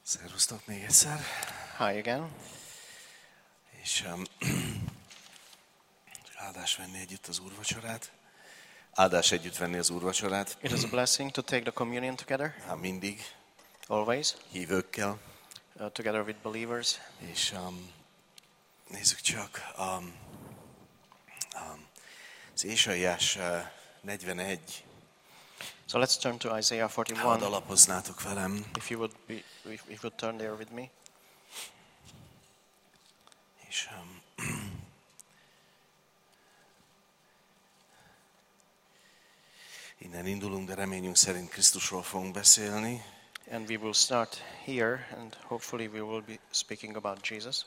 Szervusztok még egyszer. Hi again. És áldás venni együtt az úrvacsorát. Áldás együtt venni az úrvacsorát. It is a blessing to take the communion together, Hát mindig, always, hívőkkel. together with believers. És nézzük csak, az Ézsaiás 41. So let's turn to Isaiah Hadd 41. alapoznátok velem. If you would turn there with me. És innen indulunk, de reményünk szerint Krisztusról fogunk beszélni. And we will start here, and hopefully we will be speaking about Jesus.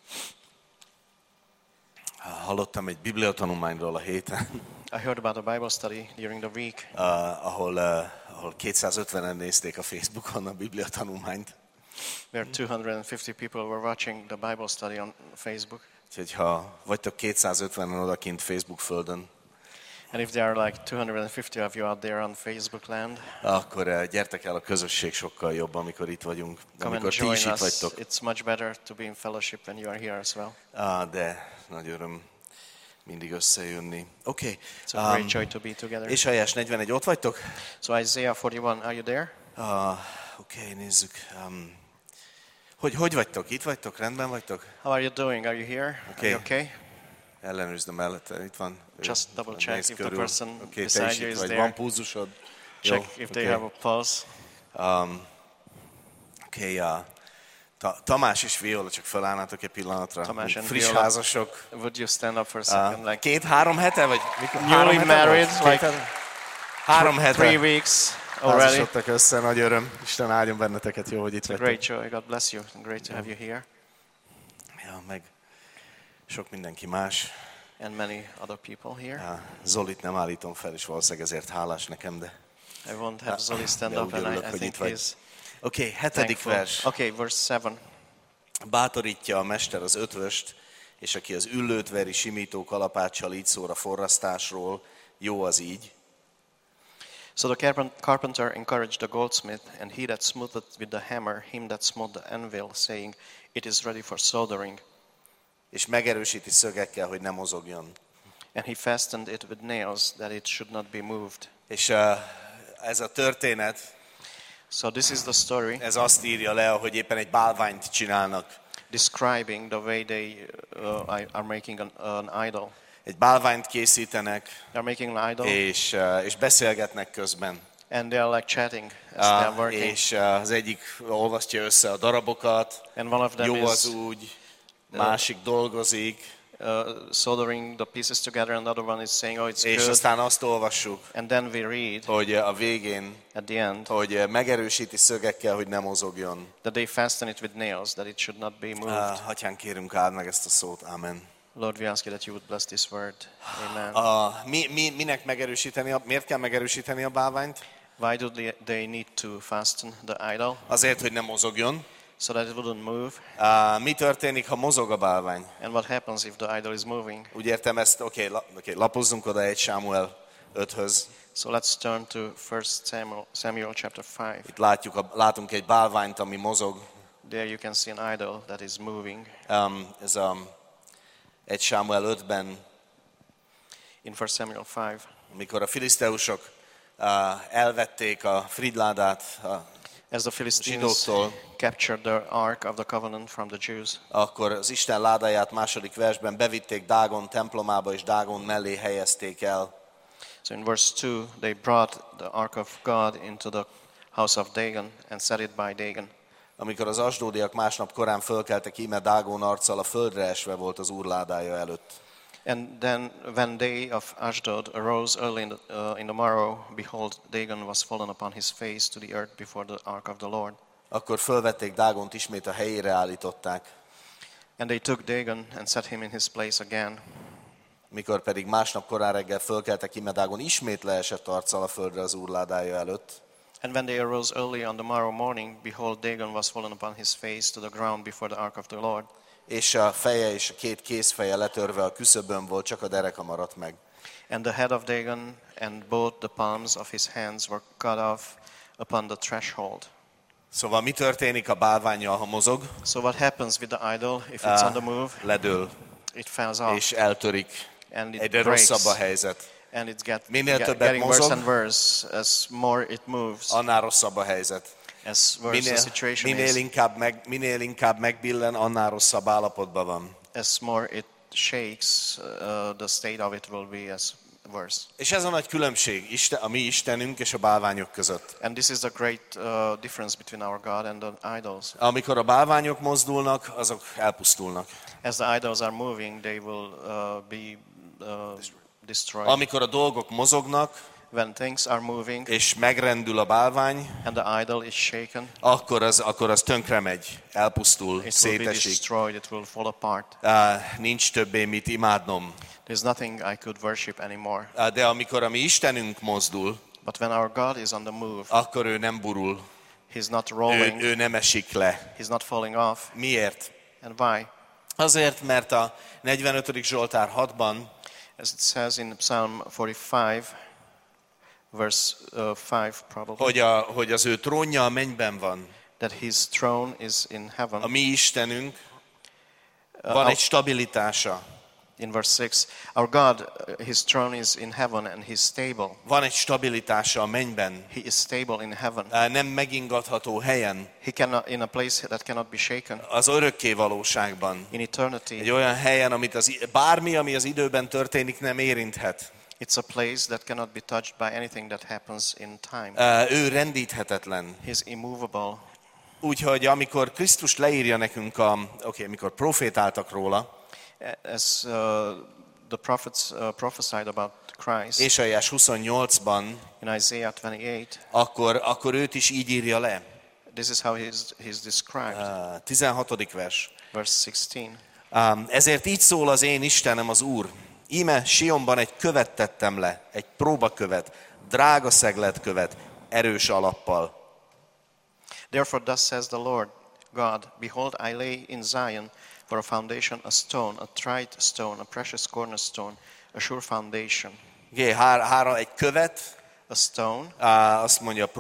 Hallottam egy bibliatanulmányról a héten, I heard about a Bible study during the week ahol 250-en nézték a Facebookon a bibliatanulmányt. where 250 people were watching the Bible study on Facebook. Úgyhogy ha vagytok 250-en odakint Facebook földön, And if there are like 250 of you out there on Facebook land, akkor gyertek el, a közösség sokkal jobb, amikor itt vagyunk. come Amikor and ti is join itt us. vagytok. It's much better to be in fellowship when you are here as well. De nagy öröm mindig összejönni. Oké. It's a great joy to be together. Ézsaiás 41, ott vagytok? So Isaiah 41, are you there? Oké, nézzük. Hogy vagytok? Itt vagytok? Rendben vagytok? How are you doing? Are you here? Okay. Are you okay? Ellenőrzd mellette, itt van. Just double check Nézd if the körül. person Oké, te beside is you itt is vagy. there. Van pulzusod? Check if they have a pulse. Oké, Tamás és Viola, csak felállnátok egy pillanatra. Tamás and Friss Viola. Would Would you stand up for a second? Like 2-3 hete, vagy mikor? Newly 3 hete married, volt? like 3 hete. 3 weeks already. Házasodtak össze, nagy öröm. Isten áldjon benneteket, jó, hogy itt It's a vagytok. great joy. God bless you. Great to have you here. Ja, meg sok mindenki más. And many other people here. Zolit nem állítom fel, és valószínűleg ezért hálás nekem, de I won't have Zoli stand de up, úgy and örülök, I hogy think itt vagy. he's Oké, 7. thankful. vers. Okay, verse 7. Bátorítja a mester az ötvöst, és aki az üllőt veri simító kalapáccsal, így szól a forrasztásról, jó az így. So the carpenter encouraged the goldsmith, and he that smoothed with the hammer him that smote the anvil, saying, it is ready for soldering. És megerősíti szögekkel, hogy ne mozogjon. And he fastened it with nails, that it should not be moved. És ez a történet, So this is the story ez azt írja le, hogy éppen egy bálványt csinálnak. describing the way they are making an idol. Egy bálványt készítenek, They're making an idol, és beszélgetnek közben. and they are like chatting as they are working. És az egyik olvasztja össze a darabokat, And one of them jó az is úgy, másik dolgozik, soldering the pieces together, and the other one is saying, oh, it's és good. aztán azt olvassuk, And then we read hogy a végén, at the end hogy megerősíti szögekkel, hogy ne mozogjon. that they fasten it with nails, that it should not be moved. Atyán, kérünk, áld meg ezt a szót, amen. Lord, we ask you that you would bless this word. Amen. Minek megerősíteni, miért kell megerősíteni a bálványt? Why do they need to fasten the idol? Azért, hogy ne mozogjon. So that it wouldn't move. Mi történik, ha mozog a bálvány? And what happens if the idol is moving? Úgy értem ezt, oké, lapozzunk oda 1 Sámuel 5-höz. So let's turn to 1 Samuel chapter 5. Itt látunk egy bálványt, ami mozog. There you can see an idol that is moving. Ez a 1 Sámuel 5-ben, In 1 Samuel 5, amikor a filiszteusok elvették a fridládát as the Philistines zsidóktól, captured the ark of the covenant from the Jews, akkor az Isten ládáját második versben bevitték Dágon templomába, és Dágon mellé helyezték el. so in verse 2, they brought the ark of God into the house of Dagon and set it by Dagon. Amikor az asdódiak másnap korán fölkeltek, íme Dágon arccal a földre esve volt az úr ládája előtt. And then when they of Ashdod arose early in the morrow, behold, Dagon was fallen upon his face to the earth before the ark of the Lord. Akkor fölvették Dágont, ismét a helyére állították. And they took Dagon and set him in his place again. Mikor pedig másnap korán reggel fölkeltek, íme Dágon ismét leesett arccal a földre az úr ládája előtt. And when they arose early on the morrow morning, behold, Dagon was fallen upon his face to the ground before the ark of the Lord. És a feje és a 2 kézfeje letörve a küszöbön volt, csak a dereka maradt meg. And the head of Dagon and both the palms of his hands were cut off upon the threshold. Szóval mi történik a bálvánnyal, ha mozog? So what happens with the idol if it's on the move? Ledől, It falls off és eltörik. and it Egyre breaks. rosszabb a helyzet. And it's Minél többet getting worse mozog, and worse as more it moves, annál rosszabb a helyzet. as worse the situation Minél inkább megbillen, annál rosszabb állapotban van. as more it shakes, the state of it will be as worse. És ez a nagy különbség a mi Istenünk és a bálványok között. And this is the great difference between our God and the idols. Amikor a bálványok mozdulnak, azok elpusztulnak. As the idols are moving, they will be destroyed. Amikor a dolgok mozognak, When things are moving és megrendül a bálvány, and the idol is shaken, akkor az tönkre megy, elpusztul, it will be szétesik. destroyed, it will fall apart. Nincs többé mit imádnom. There's nothing I could worship anymore. De amikor a mi Istenünk mozdul, But when our God is on the move, akkor ő nem burul, He's not rolling, ő nem esik le. He's not falling off. Miért? And why? Azért, mert a 45. Zsoltár 6-ban, As it says in Psalm 45, verse 5 probably, hogy az ő trónja a mennyben van. that His throne is in heaven. A mi Istenünk van egy stabilitása, In verse 6, our God, His throne is in heaven and He's stable. van egy stabilitása a mennyben, He is stable in heaven. nem megingatható helyen, He cannot, in a place that cannot be shaken. az örökké valóságban. In eternity, Egy olyan helyen, amit bármi, ami az időben történik, nem érinthet. it's a place that cannot be touched by anything that happens in time. Ő rendíthetetlen. He's immovable. Úgyhogy amikor Krisztus leírja nekünk, amikor profétáltak róla, As the prophets prophesied about Christ Ézsaiás 28-ban, in Isaiah 28, akkor őt is így írja le. this is how he's described. 16. vers. Verse 16. Ezért így szól az én Istenem, az Úr. Íme Sionban egy követ tettem le, egy próbakövet, drága szegletkövet, erős alappal. Therefore thus says the Lord God, behold, I lay in Zion for a foundation a stone, a tried stone, a precious cornerstone, a sure foundation. Egy követ, A stone, azt mondja,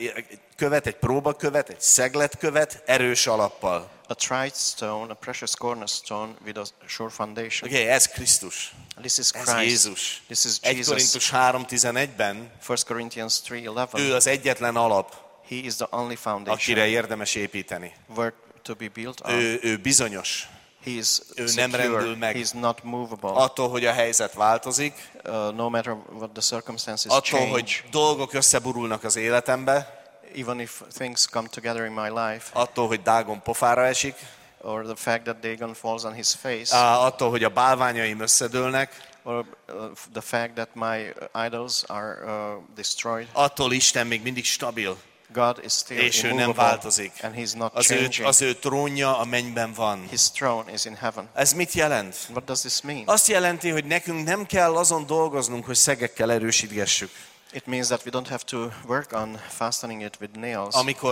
egy próbakövet, egy szegletkövet, erős alappal. a tried stone, a precious cornerstone with a sure foundation. Ez Krisztus. This is Ez Christ. Jézus. This is 1 Jesus. Korintus 3.11-ben 1 Corinthians 3:11. ő az egyetlen alap, He is the only foundation akire érdemes építeni. where to be built on. Ő bizonyos. He is Ő nem rendül secure. meg. He is not movable. Attól, hogy a helyzet változik, No matter what the circumstances attól, change, hogy dolgok összeburulnak az életembe, even if things come together in my life, attól, hogy dágon pofára esik, or the fact that Dagon falls on his face, attól, hogy a bálványaim összedőlnek, or the fact that my idols are destroyed, attól Isten még mindig stabil, God is still és ő nem immovable, változik. and He's not Az changing. ő trónja a mennyben van. His throne is in heaven. Ez mit jelent? What does this mean? Azt jelenti, hogy nekünk nem kell azon dolgoznunk, hogy szegekkel erősítgessük. It means that we don't have to work on fastening it with nails.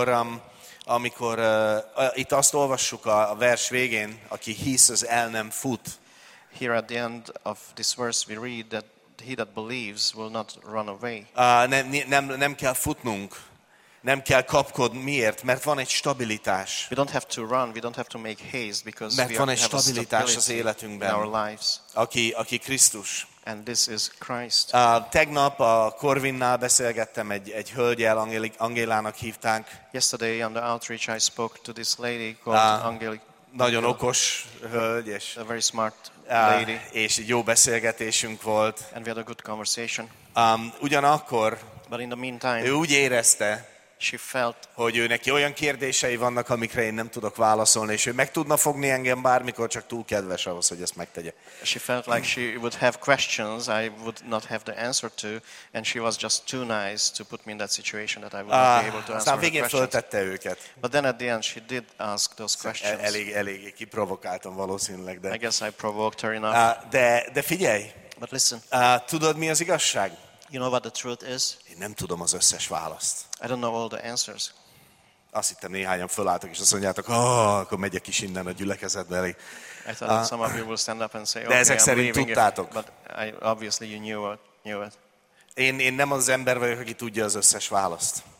Amikor itt azt olvassuk a vers végén, aki hisz, az el nem fut. Here at the end of this verse we read that he that believes will not run away. Nem kell futnunk, nem kell kapkodni. Miért? Mert van egy stabilitás. We don't have to run, we don't have to make haste because Mert we van have egy a stabilitás az stability in életünkben, our lives. aki Krisztus. And this is Christ. Tegnap a Corvinnál beszélgettem egy hölgyel, Angélának hívták. Yesterday on the outreach I spoke to this lady called Angelic. Nagyon okos hölgy, és A very smart lady. és egy jó beszélgetésünk volt. And we had a good conversation. Ugyanakkor But in the meantime, ő úgy érezte, she felt hogy ő neki olyan kérdései vannak, amikre én nem tudok válaszolni, és ő meg tudna fogni engem bármikor, csak túl kedves ahhoz, hogy ezt megtegye. she felt like she would have questions I would not have the answer to, and she was just too nice to put me in that situation that I would not be able to answer Aztán her végén questions. föltette őket. But then at the end she did ask those questions. Eléggé kiprovokáltam valószínűleg, I de... guess I provoked her enough. De figyelj, But listen, tudod mi az igazság? you know what the truth is? Én nem tudom az összes választ. I don't know all the answers. Azt hittem néhányan fölálltak, és azt mondjátok, akkor megyek is innen a gyülekezetbe. Elég. I thought that some of you will stand up and say, De okay, ezek I'm szerint leaving it. tudtátok. But obviously you knew it. Én nem az ember vagyok, aki tudja az összes választ.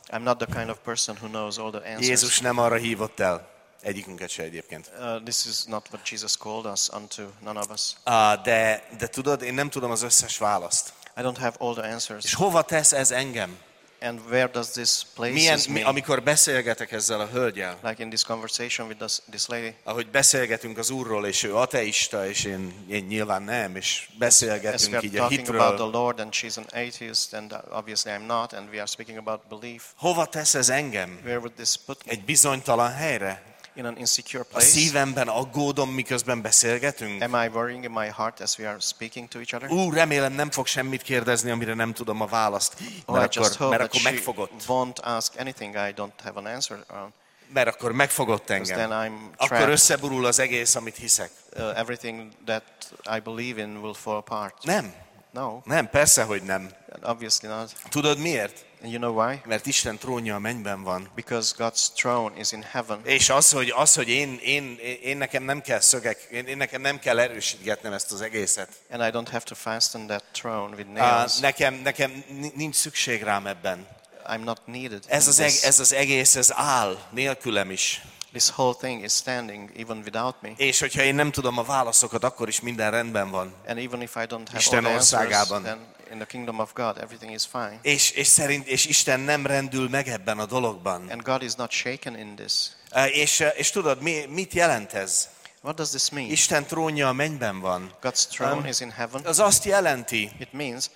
I'm not the kind of person who knows all the answers. Jézus nem arra hívott el. Egyikünket se egyébként. This is not what Jesus called us unto, none of us. De tudod, én nem tudom az összes választ. I don't have all the answers. És hova tesz ez engem? And where does this place me? Amikor beszélgetek ezzel a hölgyel, Like in this conversation with this lady. ahogy beszélgetünk az Úrról, és ő ateista, és én nyilván nem, és As we beszélgetünk are így a talking about the hitről. Lord and she's an atheist and obviously I'm not and we are speaking about belief. Hova tesz ez engem? Where would this put me? Egy bizonytalan helyre? In an insecure A place? szívemben aggódom, miközben beszélgetünk? Am I worrying in my heart as we are speaking to each other? Remélem nem fog semmit kérdezni, amire nem tudom a választ. Oh, I just hope Mert that akkor she megfogott. won't ask anything I don't have an answer on. Mert akkor megfogott Because engem. then I'm Akkor trapped. összeborul az egész, amit hiszek. Everything that I believe in will fall apart. Nem. No, Nem, persze, hogy nem. obviously not. Tudod miért? And you know why? Mert Isten trónja a mennyben van. Because God's throne is in heaven. És hogy én nekem nem kell én nekem nem kell erősítgetnem ezt az egészet. And I don't have to fasten that throne with nails. Nekem nincs szükség rám ebben. I'm not needed. Ez az egész, ez áll nélkülem is. This whole thing is standing even without me. És hogyha én nem tudom a válaszokat, akkor is minden rendben van. And even if I don't have Isten all the answers, országában. then in the kingdom of God everything is fine. És Isten nem rendül meg ebben a dologban. And God is not shaken in this. És tudod, mit jelent ez? What does this mean? Isten trónja a mennyben van. God's throne is in heaven. Az azt jelenti, It means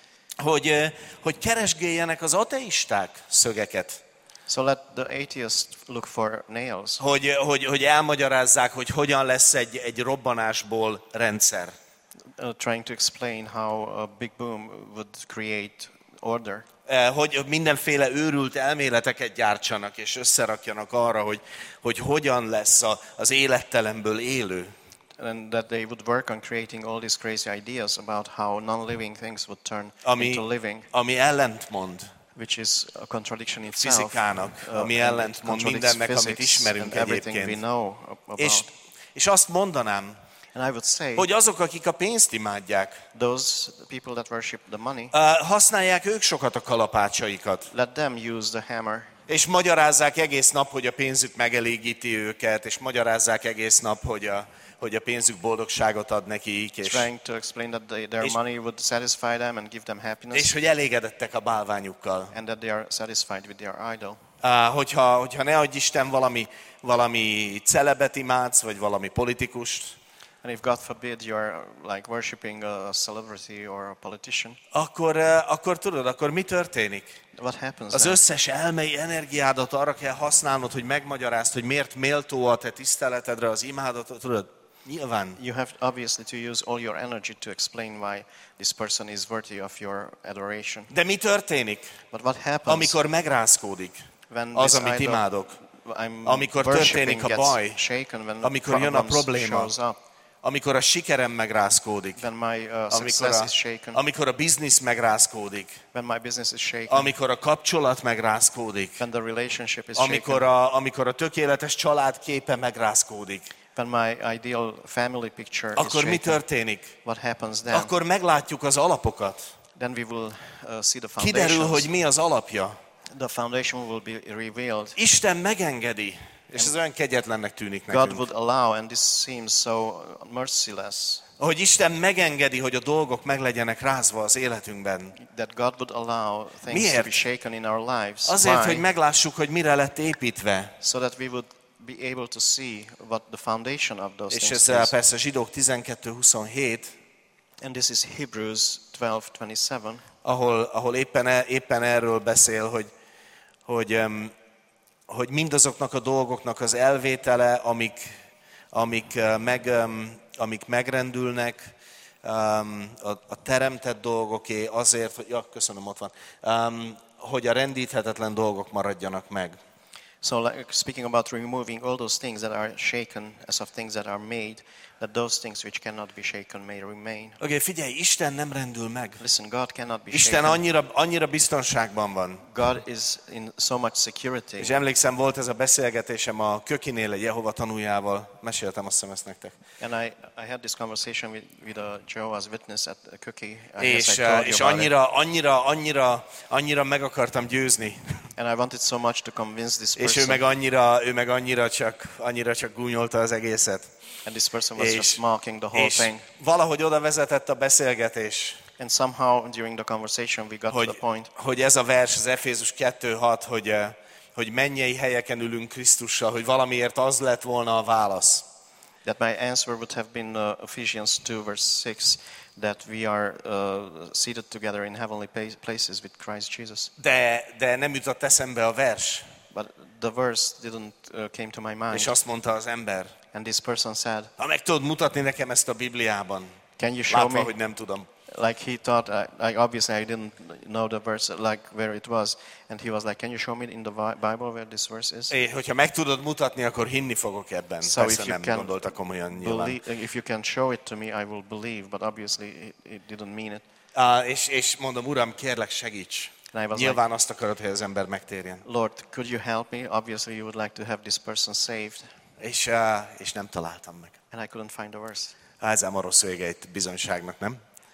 hogy keresgéljenek az ateisták szögeket. so let the atheists look for nails. Hogy elmagyarázzák, hogy hogyan lesz egy robbanásból rendszer. Trying to explain how a big boom would create order. Hogy mindenféle őrült elméleteket gyártsanak és összerakjanak arra, hogy hogyan lesz az élettelenből élő. And that they would work on creating all these crazy ideas about how non-living things would turn into living, ami ellentmond which is a contradiction itself. fizikának, ami and ellentmond contradicts mindennek, amit physics ismerünk and everything we egyébként. know about. És azt mondanám, And I would say hogy azok, akik a pénzt imádják, those people that worship the money, használják ők sokat a kalapácsaikat. let them use the hammer. És magyarázzák egész nap, hogy a pénzük megelégíti őket, és magyarázzák egész nap, hogy a pénzük boldogságot ad nekik, Trying to explain that their money would satisfy them and give them happiness, és hogy elégedettek a bálványukkal. and that they are satisfied with their idol. Hogyha ne adj Isten valami celebet imádsz, vagy valami politikust, And if God forbid you're like worshipping a celebrity or a politician, akkor tudod, akkor mi történik? what happens Az then? összes elmei energiádat arra kell használnod, hogy megmagyarázd, hogy miért méltó a te tiszteletedre az imádatot. Tudod, nyilván. You have obviously to use all your energy to explain why this person is worthy of your adoration. De mi történik, But what happens amikor megrázkódik when az, this amit idol imádok? I'm Amikor worshiping történik a gets baj, shaken, when amikor jön a problems probléma, shows up, amikor a sikerem megrázkódik, when my success is shaken, amikor a biznisz megrázkódik, when my business is shaken, amikor a kapcsolat megrázkódik, when the relationship is shaken, amikor a tökéletes család képe megrázkódik, when my ideal family picture is akkor mi shaken, történik? what happens then? Akkor meglátjuk az alapokat. Then we will see the Kiderül, foundations. hogy mi az alapja. The foundation will be revealed. Isten megengedi, és ez olyan kegyetlennek tűnik God nekünk, would allow, and this seems so merciless, hogy Isten megengedi, hogy a dolgok meg legyenek rázva az életünkben. that God would allow things to Miért? be shaken in our lives. Azért, Why? hogy meglássuk, hogy mire lett építve. So that we would be able to see what the foundation of those És things ez is. persze Zsidók 12:27, And this is Hebrews 12:27, ahol éppen erről beszél, hogy mindazoknak a dolgoknak az elvétele, amik megrendülnek, a teremtett dolgoké azért, hogy, köszönöm, ott van, hogy a rendíthetetlen dolgok maradjanak meg. So like speaking about removing all those things that are shaken as of things that are made, that those things which cannot be shaken may remain. Oké, figyelj, Isten nem rendül meg. Listen, God cannot be Isten shaken. annyira biztonságban van. God is in so much security. És emlékszem, volt ez a beszélgetésem a Kökinél egy Jehova tanuljával. Meséltem, azt hiszem ezt nektek. And I had this conversation with a Jehovah's Witness at Cookie. És annyira meg akartam győzni. And I wanted so much to convince this És person. ő meg annyira csak gúnyolta az egészet. And this person was just mocking the whole És thing. valahogy oda vezetett a beszélgetés, And somehow during the conversation we got to the point hogy ez a vers, az Efézus 2:6, hogy mennyei helyeken ülünk Krisztussal, hogy valamiért az lett volna a válasz. that my answer would have been Ephesians 2 verse 6, that we are seated together in heavenly places with Christ Jesus. De nem jutott eszembe a vers, But the verse didn't came to my mind. és azt mondta az ember, And this person said, ha meg tudod mutatni nekem ezt a Bibliában, can you show látva, me? hogy nem tudom. Like he thought, obviously I didn't know the verse, like where it was. And he was like, can you show me in the Bible where this verse is? Hogyha meg tudod mutatni, akkor hinni fogok ebben. So Persze if you nem can gondolta komolyan nyilván. if you can show it to me, I will believe. But obviously it didn't mean it. És mondom, Uram, kérlek segíts. And I was Nyilván azt akarod, hogy az ember megtérjen. Lord, could you help me? Obviously you would like to have this person saved. És nem találtam meg. And I couldn't find the verse. Ez ám a rossz vége egy bizonyságnak, nem?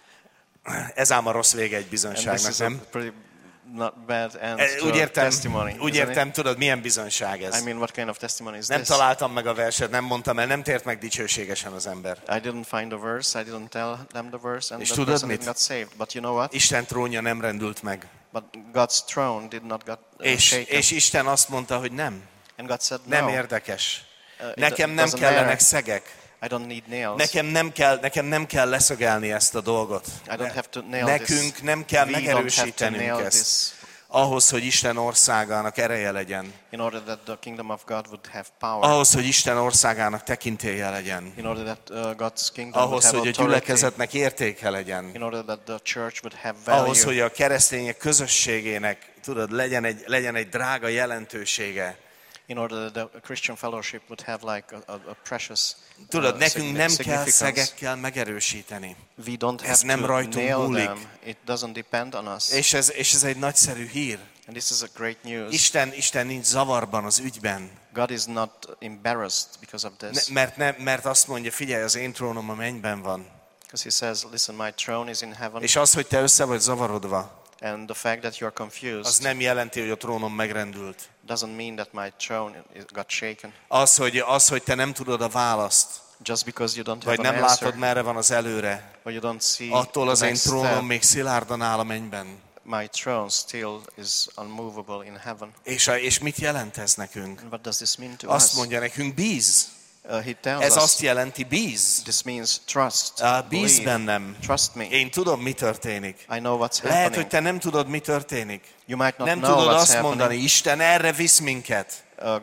Ez ám a rossz vége egy And this bizonyságnak, is a nem? pretty not bad end Úgy to a értem, testimony. úgy isn't it? értem, tudod, milyen bizonyság ez? I mean, what kind of testimony is Nem this? találtam meg a verset, nem mondtam el, nem tért meg dicsőségesen az ember. I didn't find the verse, I didn't tell them the verse, and És the tudod person mit? got saved. But you know what? Isten trónja nem rendült meg. But God's throne did not get shaken. És Isten azt mondta, hogy nem. And God said, Nem no, érdekes. it Nekem nem doesn't kellenek matter. szegek. I don't need nails. Nekem nem kell leszögelni ezt a dolgot. I don't have to nail Nekünk this. nem kell We don't have to megerősítenünk nail ezt. this Ahhoz, hogy Isten országának ereje legyen. in order that the kingdom of God would have power. Ahhoz, hogy Isten országának tekintélye legyen. In order that God's kingdom would Ahhoz, have hogy a authority. gyülekezetnek értéke legyen. In order that the church would have value. Ahhoz, hogy a keresztények közösségének, tudod, legyen egy drága jelentősége. In order that the Christian fellowship would have like a precious Tudod, nekünk nem kell significance. szegekkel megerősíteni. We don't Ez have nem to rajtunk nail múlik. them. It doesn't depend on us. És ez egy nagyszerű hír. And this is a great news. Isten nincs zavarban az ügyben. God is not embarrassed because of this. Mert azt mondja, figyelj, az én trónom a mennyben van. Because he says, listen, my throne is in heaven. És az, hogy te össze vagy zavarodva, And the fact that you are az confused nem jelenti, hogy a trónom megrendült. doesn't mean that my throne got shaken. Az, hogy te nem tudod a választ, Just because you don't vagy have an nem answer, látod, merre van az előre, or you don't see attól az the én next trónom step, még szilárdan áll a mennyben. my throne still is unmovable in heaven. És mit jelent ez nekünk? And what does this mean to Azt us? mondja nekünk, bíz. He tells Ez us, azt jelenti, bíz. this means trust, Bíz believe, bennem. trust me. Én tudom, mi történik. I know what's Lehet, hogy happening. te nem tudod, mi történik. You might not Nem know tudod what's azt happening. mondani, Isten erre visz minket.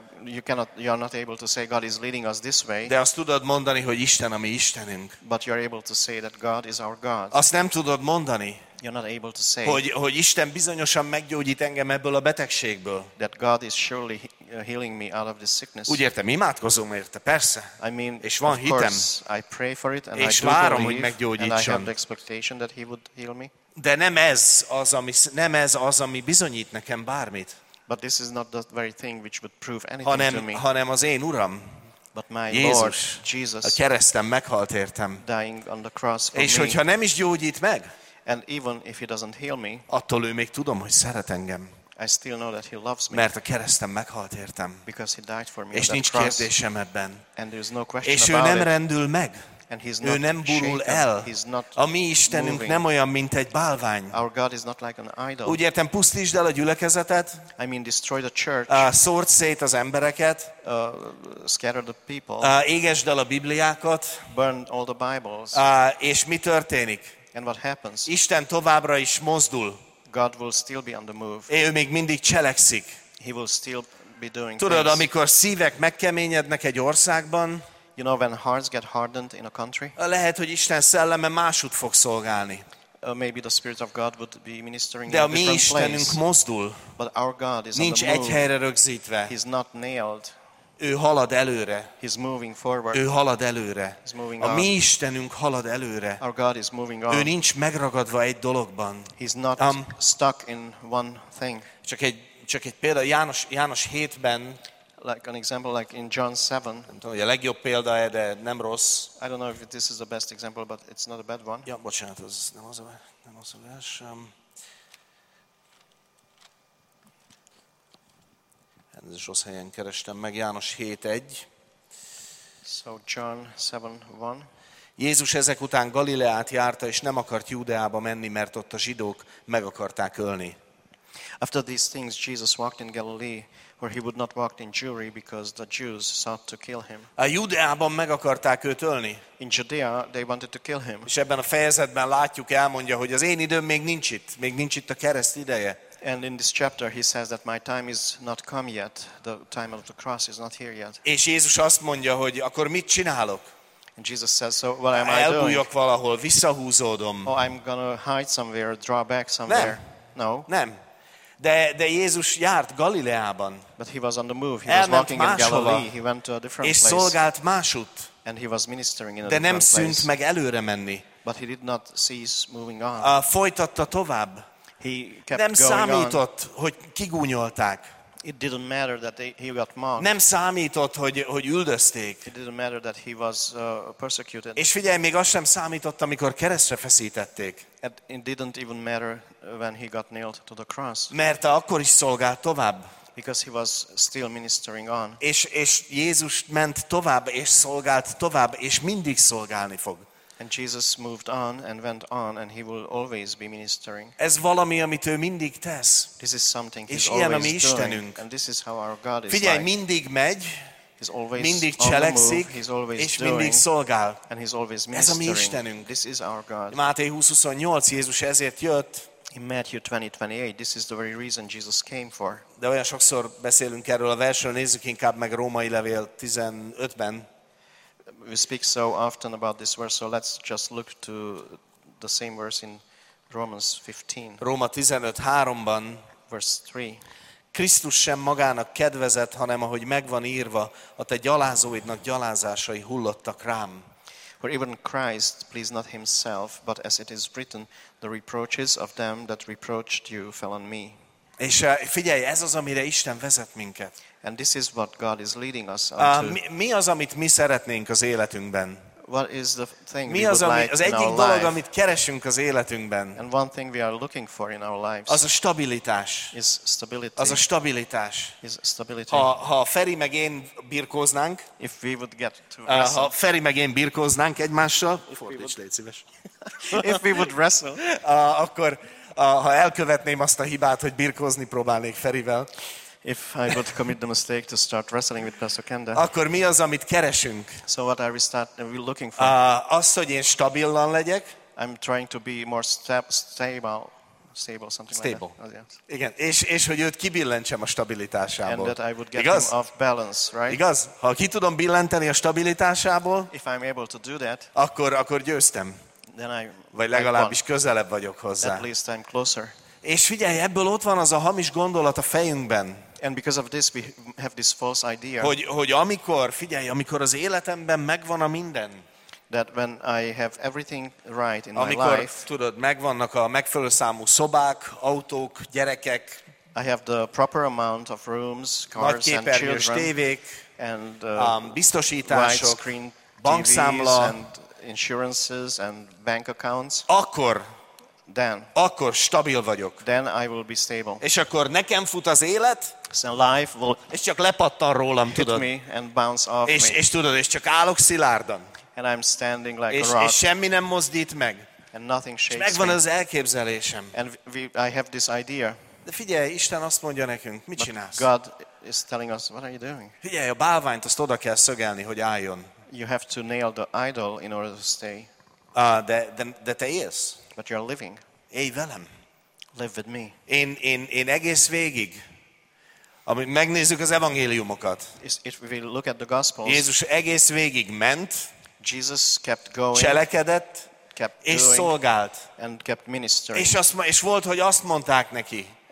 You are not able to say God is leading us this way, De azt tudod mondani, hogy Isten a mi Istenünk. but you are able to say that God is our God. Azt nem tudod mondani, You're not able to say hogy Isten bizonyosan meggyógyít engem ebből a betegségből. that God is surely healing me out of this sickness. Úgy értem, imádkozom érte, persze. I mean, És van of hitem. course, I pray for it, and És I do várom, hogy believe, and I meggyógyítson. have the expectation that He would heal me. De nem ez az, ami bizonyít nekem bármit, But this is not the very thing which would prove anything to me. hanem az én Uram, But my Lord Jézus, a Jesus kereszten meghalt értem. dying on the cross for És me. hogyha nem is gyógyít meg, And even if He doesn't heal me, attól ő még tudom, hogy szeret engem. I still know that He loves me Mert a kereszten meghalt értem. because He died for me És on that nincs cross. kérdésem ebben. And there's no question És ő about nem it. rendül meg. And He's Ő not nem burul shaken. el. He's not A mi Istenünk moving. nem olyan, mint egy bálvány. Our God is not like an idol. Úgy értem, pusztítsd el a gyülekezetet, I mean, destroy the church, szórt szét az embereket, scatter the people, égesd el a Bibliákat, burn all the Bibles. és mi történik? And what happens? Isten továbbra is mozdul. God will still be on the move. Ő még mindig cselekszik. He will still be doing Tudod, things. amikor szívek megkeményednek egy országban, You know, when hearts get hardened in a country, lehet, hogy Isten szelleme máshogy fog szolgálni. maybe the Spirit of God would be ministering De in a a mi different Istenünk place. mozdul. But our God is Nincs on the egy move. helyre rögzítve. He's not nailed. Ő halad előre. He's moving forward. Ő halad előre. He's moving A on. mi Istenünk halad előre. Our God is moving Ő on. nincs megragadva egy dologban. He's not stuck in one thing. Csak egy példa, János 7-ben, Like an example, like in John 7. nem tudom, hogy a legjobb példa, de nem rossz. I don't know if this is the best example, but it's not a bad one. Ja, bocsánat, az nem az a vers. Ez is rossz helyen kerestem meg. János 7:1. So John 7:1. Jézus ezek után Galileát járta, és nem akart Júdeába menni, mert ott a zsidók meg akarták ölni. After these things, Jesus walked in Galilee, where he would not walk in Jewry, because the Jews sought to kill him. A Júdeában meg akarták őt ölni. In Judea, they wanted to kill him. És ebben a fejezetben látjuk, elmondja, hogy az én időm még nincs itt a kereszt ideje. And in this chapter, he says that my time is not come yet. The time of the cross is not here yet. És Jézus azt mondja, hogy akkor mit csinálok? And Jesus says, so what am I doing? Elbújok valahol, visszahúzódom. Oh, I'm going to hide somewhere, draw back somewhere. No. Nem. De Jézus járt Galileában. But he was on the move. He was walking in Galilee. He went to a different és place. szolgált másutt. And he was ministering in a De nem different place. szűnt meg előre menni. But he did not cease moving on. Folytatta tovább. He kept Nem going on. számított, hogy kigúnyolták. It didn't matter that he got mocked. Nem számított, hogy üldözték. It didn't matter that he was persecuted. És figyelj, még az sem számított, amikor keresztre feszítették. And it didn't even matter when he got nailed to the cross. Mert akkor is szolgált tovább. Because he was still ministering on. És Jézus ment tovább, és szolgált tovább, és mindig szolgálni fog. And Jesus moved on and went on, and he will always be ministering. Ez valami, amit ő mindig tesz. This is something És he's ilyen a mi always doing. Istenünk. And this is how our God is Figyelj, like. mindig megy, He's always mindig on the move, cselekszik, he's always és doing, mindig szolgál. and he's always Ez a mi ministering. Istenünk. This is our God. Máté 20:28, Jézus ezért jött, In Matthew 20:28, this is the very reason Jesus came for. de olyan sokszor beszélünk erről a versről, nézzük inkább meg Római levél 15-ben. We speak so often about this verse, so let's just look to the same verse in Romans 15, Róma 15:3-ban. verse 3. Krisztus sem magának kedvezett, hanem ahogy megvan írva, a te gyalázóidnak gyalázásai hullottak rám. For even Christ pleased not himself, but as it is written, the reproaches of them that reproached you fell on me. És figyelj, ez az, amire Isten vezet minket. And this is what God is leading us unto. Mi az, amit mi szeretnénk az életünkben? What is the thing Mi we az, would ami, like az in egyik our dolog, life? amit keresünk az életünkben, And one thing we are looking for in our lives az a stabilitás. is stability. Az a stabilitás. Is stability. Ha Feri meg én birkóznánk, If we would get to wrestle, ha Feri meg én birkóznánk egymással, fordíts, légy szíves. if we would wrestle, Akkor ha elkövetném azt a hibát, hogy birkózni próbálnék Ferivel, if I would commit the mistake to start wrestling with Pastor Kenda, akkor mi az, amit keresünk? so what are we looking for? Az, hogy én stabilan legyek, I'm trying to be more stable, something like Stable. that. Oh, yes. igen, és hogy őt kibillentsem a And stabilitásából. that I would get Igaz? him off balance, right? Igaz? Ha ki tudom billenteni a stabilitásából, If I'm able to do that, akkor győztem. then Vagy I legalábbis won. közelebb vagyok hozzá. At least I'm closer. És figyelj, ebből ott van az a hamis gondolat a fejünkben, And because of this, we have this false idea hogy amikor az életemben megvan a minden, that when I have everything right in my amikor, life, tudod, megvannak a megfelelő számú szobák, autók, gyerekek, I have the proper amount of rooms, cars and nagyképernyős children, tévék, and biztosítások, widescreen TVs bankszámla, and insurances and bank accounts, akkor stabil vagyok. then I will be stable. És akkor nekem fut az élet, So life will és csak lepattan rólam, hit tudod. me and bounce off me. És tudod, és csak állok szilárdan. And I'm standing like És a rock, semmi nem mozdít meg. and nothing És shakes megvan me. az elképzelésem. And I have this idea. De figyelj, Isten azt mondja nekünk, mit But csinálsz? God is telling us, what are you doing? Figyelj, a bálványt azt oda kell szögelni, hogy álljon. You have to nail the idol in order to stay. De te élsz. But you're living. Élj velem. Live with me. Én egész végig, amit megnézzük az evangéliumokat, If we look at the Gospels, Jézus egész végig ment, Jesus kept going, cselekedett, kept és doing, szolgált. and kept ministering. És volt, hogy azt mondták neki,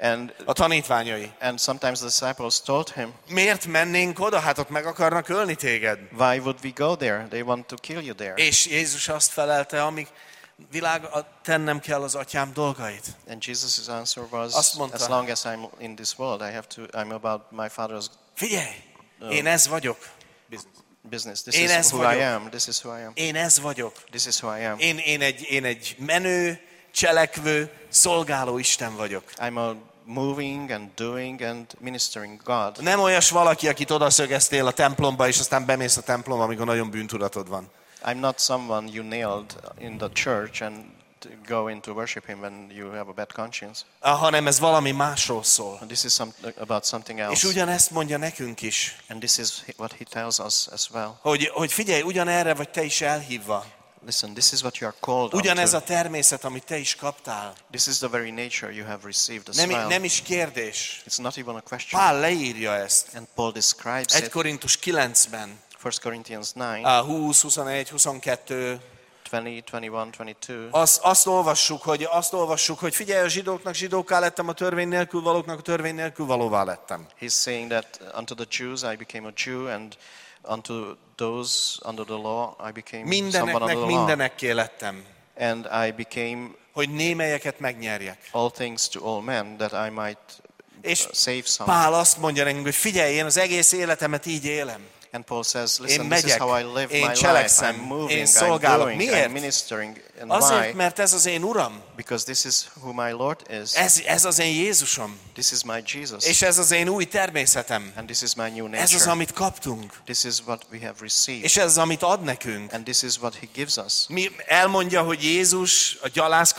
A tanítványai. And sometimes the disciples told him, Miért mennénk oda? Hát ott meg akarnak ölni téged. why would we go there? They want to kill you there. És Jézus azt felelte, amíg tennem kell az atyám dolgait. And Jesus' answer was, Azt mondta, as long as I'm in this world, I'm about my Father's Figyelj, én ez vagyok. business. This Én is ez who I vagyok. am. This is who I am. Én ez vagyok. This is who I am. Én egy menő, cselekvő, szolgáló Isten vagyok. I'm a moving and doing and ministering God. Nem olyas valaki, akit odaszögeztél a templomba, és aztán bemész a templomba, amikor nagyon bűntudatod van. I'm not someone you nailed in the church and go in to worship him when you have a bad conscience. Hanem ez valami másról szól. And this is about something else. És ugyanezt mondja nekünk is. And this is what he tells us as well. Hogy figyelj, ugyanerre vagy te is elhívva. Listen, this is what you are called Ugyanez unto. a természet, amit te is kaptál. This is the very nature you have received as well. Nem is kérdés. It's not even a question. Pál leírja ezt. And Paul describes 1 it. Korintus 9-ben. 1 Corinthians 9, 20, 21, 22. 20, 21, 22. Azt olvassuk, hogy figyelj, a zsidóknak zsidókká lettem, a törvény nélkül valóknak a törvény nélkül valóvá lettem. He's saying that unto the Jews I became a Jew, and unto those under the law I became someone under Mindeneknek the law. mindenekké lettem, And I became hogy némelyeket megnyerjek. all things to all men, that I might És save some. Pál azt mondja nekünk, hogy figyelj, én az egész életemet így élem. And Paul says, Én listen, this is megyek, how I live én my cselekszem, life. I'm én moving, I'm szolgálok. doing, Miért? I'm ministering. And Azért, why? mert ez az én Uram. Because this is who my Lord is. Ez az én Jézusom. This is my Jesus. És ez az én új természetem. And this is my new Ez az, nature. amit kaptunk. This is what we have received. És ez az, amit ad nekünk. And this is what he gives us. Elmondja, hogy Jézus a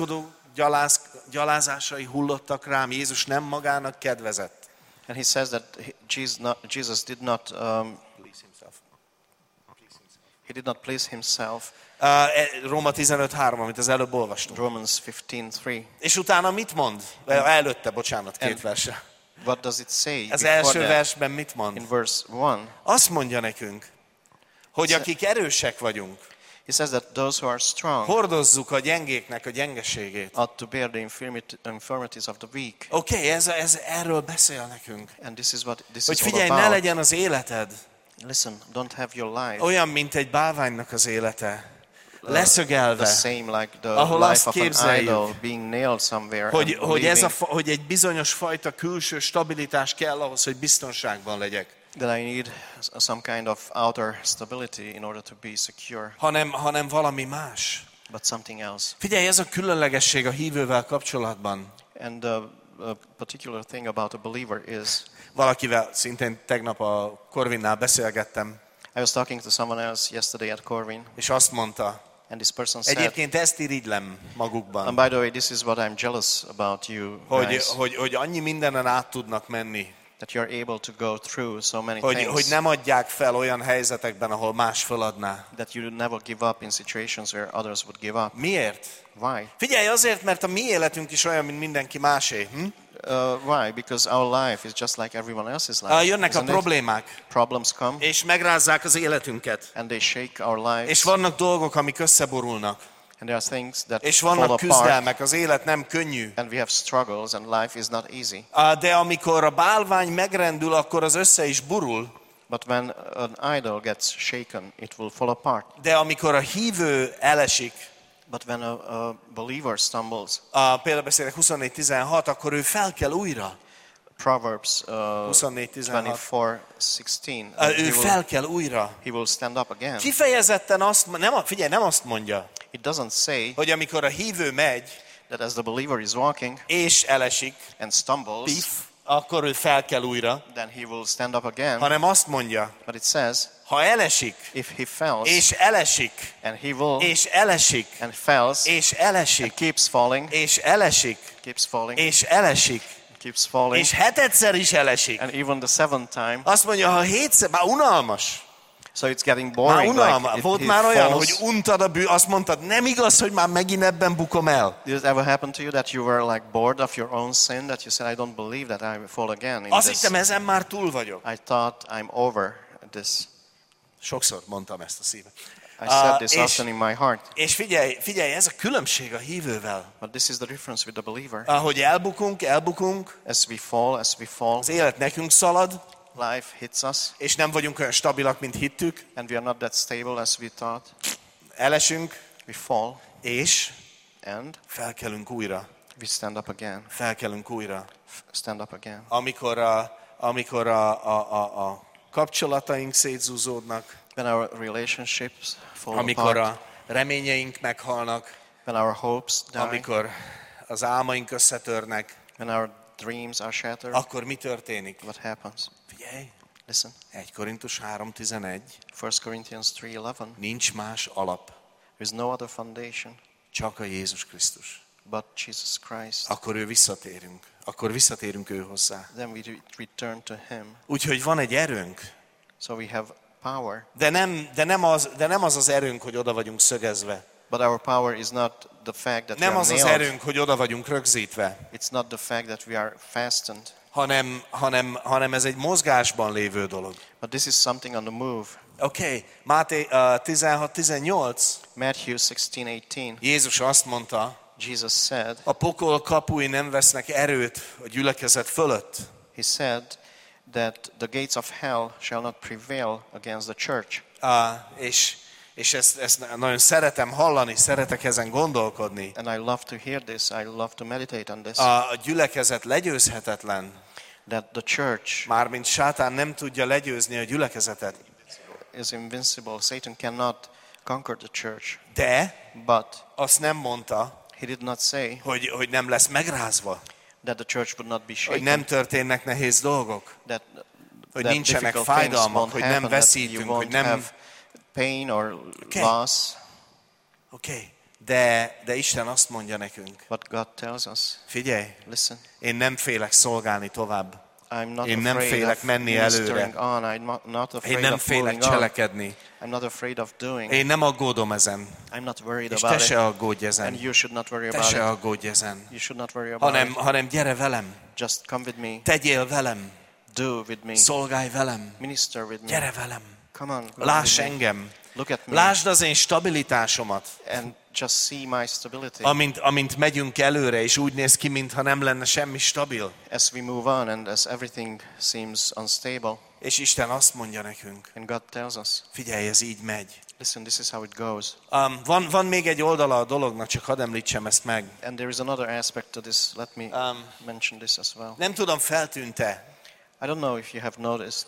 gyalázásai hullottak rám. Jézus nem magának kedvezett. And he says that Jesus did not he did not please himself. Róma 15.3, amit az előbb olvastunk. Romans 15:3. És utána mit mond? Előtte, bocsánat, két verse. What does it say? Az before első that? versben mit mond? In verse 1, Azt mondja nekünk, hogy akik erősek vagyunk, he says that those who are strong hordozzuk a gyengéknek a gyengeségét. ought to bear the infirmities of the weak. Oké, ez erről beszél nekünk. And this is what this Hogy is all figyelj, ne about. legyen az életed Listen, don't have your life olyan, mint egy bálványnak az élete. the Leszögelve. same like the Ahol azt life of an képzeljük, idol being nailed somewhere and Hogy egy bizonyos fajta külső stabilitás kell ahhoz, hogy biztonságban legyek. that I need some kind of outer stability in order to be secure, Hanem valami más. but something else. Figyelj, ez a különlegesség a hívővel kapcsolatban. And the particular thing about a believer is, Valakivel szintén tegnap a Corvinnál beszélgettem, I was talking to someone else yesterday at Corvin, és azt mondta, and this person said, egyébként ezt irigylem magukban, and by the way, this is what I'm jealous about you guys, hogy annyi mindenen át tudnak menni, that you're able to go through so many hogy things, nem adják fel olyan helyzetekben, ahol más feladná. that you never give up in situations where others would give up. Miért? Why? Figyelj, azért, mert a mi életünk is olyan, mint mindenki másé. Why? Because our life is just like everyone else's life. Jönnek a isn't it? problémák, Problems come és megrázzák az életünket. and they shake our lives. És vannak dolgok, amik összeborulnak. And there are things that És fall vannak apart. küzdelmek, az élet nem könnyű. And we have struggles and life is not easy. De amikor a bálvány megrendül, akkor az össze is burul. But when an idol gets shaken, it will fall apart. De amikor a hívő elesik, But when a believer stumbles, példabeszédek 24.16, akkor ő fel kell újra. Proverbs 24.16. 24:16, Ő fel kell újra. he will stand up again. Kifejezetten nem azt mondja, It doesn't say hogy amikor a hívő megy, that as the believer is walking és elesik, and stumbles, akkor ő fel kell újra, then he will stand up again. hanem azt mondja, But it says, ha elesik, if he falls, és elesik, and he will, és elesik, and falls, és elesik, and keeps falling, és elesik, keeps falling, és elesik, keeps falling, és hetedszer is elesik. and even the seventh time. Azt mondja, ha hétszer, már unalmas. So it's getting Már boring. unalmas. Like Volt he már olyan, falls. hogy untad a bű, azt mondtad, nem igaz, hogy már megint ebben bukom el. Did it ever happen to you that you were like bored of your own sin, that you said, I don't believe that I will fall again in Azt this? hittem, ezen már túl vagyok. I thought I'm over this. Sokszor mondtam ezt a szívet. I said this often in my heart. És figyelj, ez a különbség a hívővel. But this is the difference with the believer. Ahogy elbukunk, As we fall, az élet nekünk szalad, life hits us, és nem vagyunk olyan stabilak, mint hittük. and we are not that stable as we thought. Elesünk, We fall, és and felkelünk újra. we stand up again. Felkelünk újra. Stand up again. Amikor a kapcsolataink szétzúzódnak, When our relationships fall amikor apart, a reményeink meghalnak, when our hopes die, amikor az álmaink összetörnek, when our dreams are shattered, akkor mi történik? what happens? Figyelj, Listen, 1 Korintus 3:11, 1 Corinthians 3:11. nincs más alap, There is no other foundation csak a Jézus Krisztus. but Jesus Christ. Akkor akkor visszatérünk ő hozzá. Then we return to Him. Úgyhogy van egy erőnk, So we have power, de nem az az erőnk, hogy oda vagyunk szögezve. but our power is not the fact that we Nem are az az nailed. erőnk, hogy oda vagyunk rögzítve, It's not the fact that we are fastened, hanem ez egy mozgásban lévő dolog. but this is something on the move. Oké, Máté 16:18, Matthew 16:18. Jézus azt mondta, Jesus said, a pokol kapui nem vesznek erőt a gyülekezet fölött. He said that the gates of hell shall not prevail against the church. És ezt nagyon szeretem hallani, szeretek ezen gondolkodni. And I love to hear this. I love to meditate on this. A gyülekezet legyőzhetetlen, That the church mármint sátán nem tudja legyőzni a gyülekezetet. is invincible. Satan cannot conquer the church. De But azt nem mondta, he did not say hogy nem lesz megrázva, that the church would not be hogy shaken. nem történnek nehéz dolgok, That hogy that nincsenek difficult things fájdalmak, won't hogy happen, nem that veszítünk, you hogy won't nem... have pain or Okay. loss. Oké, de Isten azt mondja nekünk, But God tells us, figyelj, listen, én nem félek szolgálni tovább, I'm not Én nem afraid félek of menni ministering előre. on. I'm not én afraid nem of félek moving on. cselekedni, I'm not afraid of doing. én nem aggódom ezen, I'm not worried és about te it. se aggódj And ezen, you should not worry te about se it. aggódj ezen, You should not worry about it. hanem gyere velem, Just come with me. tegyél velem, Do with me. szolgálj velem, Minister with me. gyere velem, Come on. go láss with me. engem, Look at me. lásd az én stabilitásomat, And just see my stability. amint megyünk előre, és úgy néz ki, mintha nem lenne semmi stabil. As we move on and as everything seems unstable. És Isten azt mondja nekünk, And God tells us, figyelj, ez így megy. listen, this is how it goes. Van még egy oldala a dolognak, csak hadd említsem ezt meg. And there is another aspect to this. Let me mention this as well. Nem tudom, feltűnt-e, I don't know if you have noticed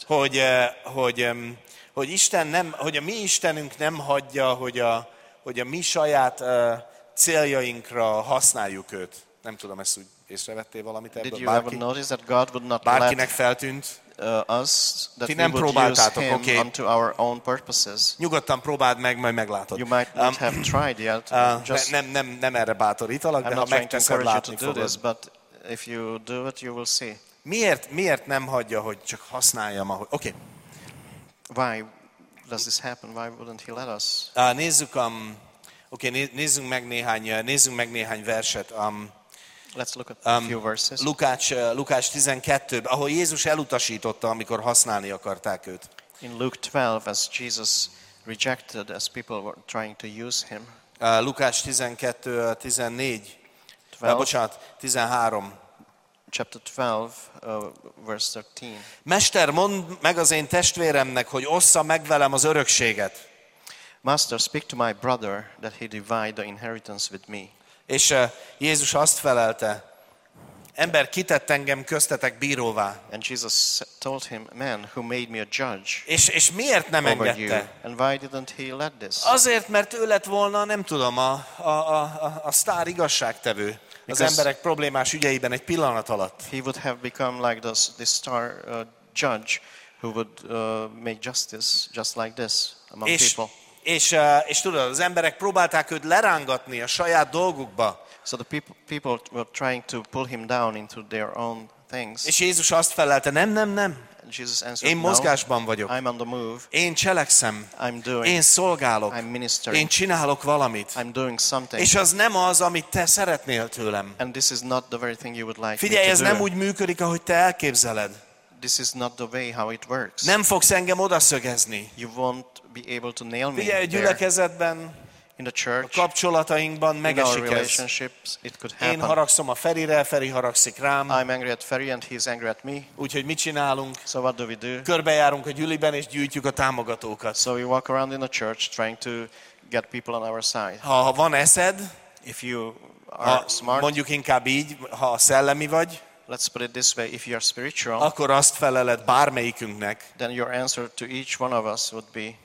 hogy Isten nem, hogy a mi Istenünk nem hagyja, hogy a mi saját céljainkra használjuk őt. Nem tudom, ezt úgy észrevettél valamit Did ebből? you ever notice that God would not Bárkinek let feltűnt? us, that Ti we nem would use próbáltátok, Him oké. unto our own purposes? Nyugodtan próbáld meg, majd meglátod. You might not have tried yet. Just, Nem erre bátorítalak, I'm de ha not trying to megteszed, encourage you látni to do this, fogod. but if you do it, you will see. Miért nem hagyja, hogy csak használjam, ahogy... Oké. Why does this happen? Why wouldn't He let us? Nézzünk meg néhány verset. Let's look at a few verses. Lukács 12, ahol Jézus elutasította, amikor használni akarták őt. In Luke 12, as Jesus rejected, as people were trying to use Him. Lukács 12, 14, 13. Chapter 12, verse 13. Mester, mondd meg az én testvéremnek, hogy ossza meg velem az örökséget. Master, speak to my brother that he divide the inheritance with me. És Jézus azt felelte, ember, kitett engem köztetek bíróvá. And Jesus told him, man, who made me a judge És miért nem over you? engedte? And why didn't he let this? Azért, mert ő lett volna, nem tudom, a sztár igazságtevő az emberek problémás ügyeiben egy pillanat alatt. He would have become like this star judge who would make justice just like this among people. És tudod, az emberek próbálták őt lerángatni a saját dolgukba. So the people were trying to pull him down into their own things. És Jézus azt felelte, nem. And Jesus answered, Én mozgásban vagyok. I'm on the move. Én cselekszem. I'm doing. Én szolgálok. I'm ministering. Én csinálok valamit. I'm doing something. És az nem az, amit te szeretnél tőlem. And this is not the very thing you would like Figyelj, me ez to do. nem úgy működik, ahogy te elképzeled. this is not the way how it works. Nem fogsz engem odaszögezni. You won't be able to nail me Figyelj, a there. gyülekezetben, In the a church, kapcsolatainkban in our megesik ez. relationships, it could Én happen. haragszom a Ferire, Feri haragszik rám. I'm angry at Ferry and he's angry at me. Úgyhogy mit csinálunk? So what do we do? Körbejárunk a gyüliben és gyűjtjük a támogatókat. So we walk around in the church trying to get people on our side. Ha van eszed, If you are smart, mondjuk inkább így, ha szellemi vagy, let's put it this way, if you are spiritual, akkor azt feleled bármelyikünknek, then your answer to each one of us would be,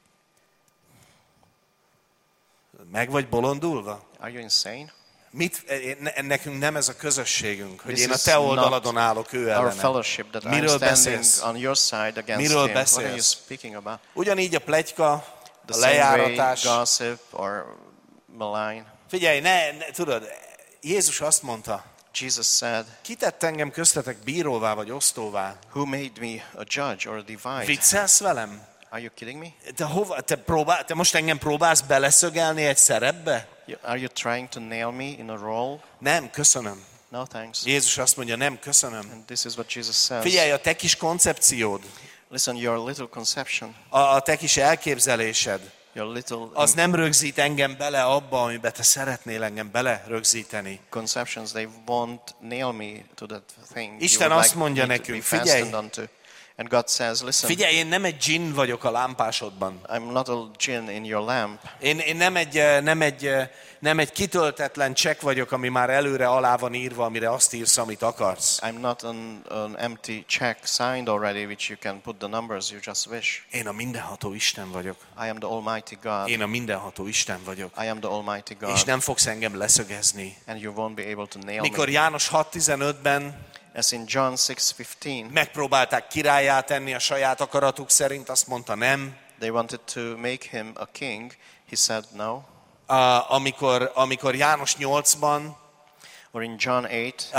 meg vagy bolondulva? are you insane? Nekünk nem ez a közösségünk, hogy This én a is te oldaladon not állok ő Our ellene. fellowship that I'm Miről standing beszélsz? on your side against Miről him. What are you beszélsz? speaking about? Ugyanígy a pletyka, a The same way lejáratás. gossip or malign. Figyelj, tudod, Jézus azt mondta, Jesus said, kitett engem köztetek bíróvá vagy osztóvá? who made me a judge or a divide? Viccelsz velem? Are you kidding me? Te most engem próbálsz beleszögelni egy szerepbe? Are you trying to nail me in a role? Nem, köszönöm. No thanks. Jézus azt mondja, nem, köszönöm. And this is what Jesus says. Figyelj, a te kis koncepciód, Listen, your little conception, a te kis elképzelésed, your little az nem rögzít engem bele abba, amiben te szeretnél engem bele rögzíteni. conceptions, they won't nail me to that thing Isten you would azt mondja me to be nekünk, fastened figyelj. onto. And God says, listen, Figyelj, én nem egy dzsinn vagyok a lámpásodban. I'm not a gin in your lamp. Én nem egy kitöltetlen csekk vagyok, ami már előre alá van írva, amire azt írsz, amit akarsz. I'm not an empty check signed already, which you can put the numbers you just wish. Én a mindenható Isten vagyok. I am the Almighty God. Én a mindenható Isten vagyok. I am the Almighty God. És nem fogsz engem leszögezni. And you won't be able to nail Mikor me. János 6:15-ben As in John 6:15, megpróbálták királlyá tenni a saját akaratuk szerint, azt mondta nem. they wanted to make him a king. He said no. Amikor János 8-ban Or in John 8,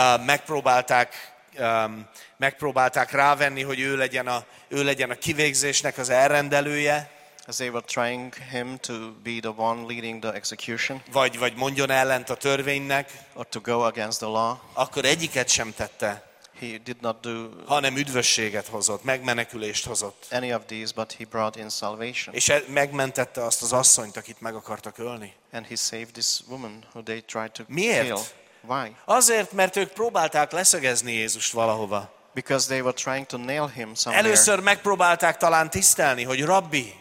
megpróbálták rávenni, hogy ő legyen a kivégzésnek az elrendelője, as they were trying him to be the one leading the execution, vagy mondjon ellent a törvénynek, or to go against the law, akkor egyiket sem tette, he did not do hanem üdvösséget hozott, megmenekülést hozott. any of these, but he brought in salvation. És megmentette azt az asszonyt, akit meg akartak ölni. And he saved this woman who they tried to Miért? kill. Why? Azért, mert ők próbálták leszögezni Jézust valahova. Because they were trying to nail him somewhere. Először megpróbálták talán tisztelni, hogy rabbi,